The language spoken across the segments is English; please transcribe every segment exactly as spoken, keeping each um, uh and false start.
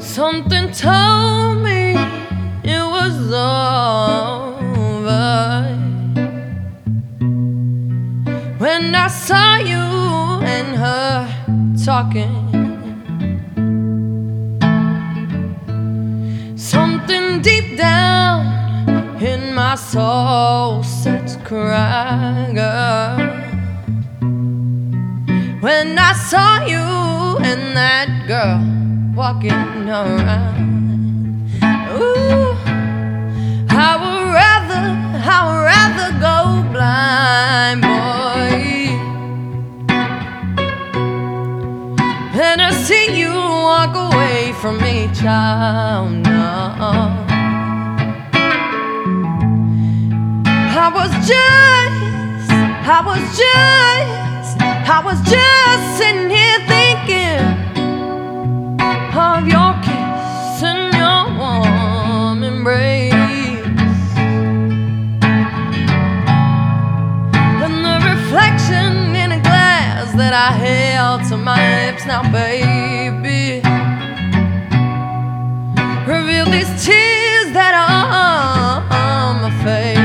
Something told me it was over when I saw you and her talking. Something deep down in my soul said to cry, girl, when I saw you and that girl walking around. Ooh, I would rather, I would rather go blind, boy, than to see you walk away from me, child. No, I was just, I was just, I was just sitting here thinking of your kiss and your warm embrace, and the reflection in a glass that I held to my lips. Now, baby, reveal these tears that are on my face.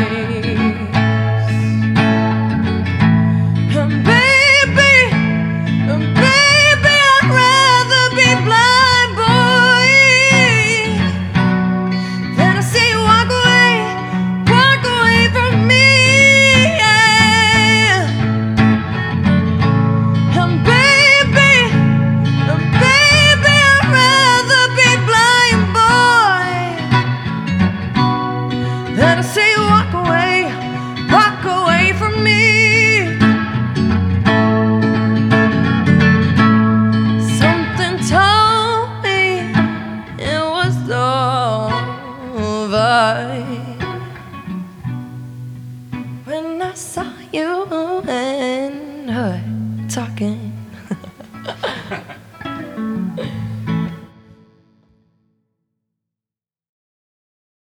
And baby, and baby, I'd rather be blind, boy, than to see you walk away, walk away from me, yeah. And baby, and baby, I'd rather be blind, boy, than to see you walk away, walk away from me. Something told me it was over when I saw you and her talking.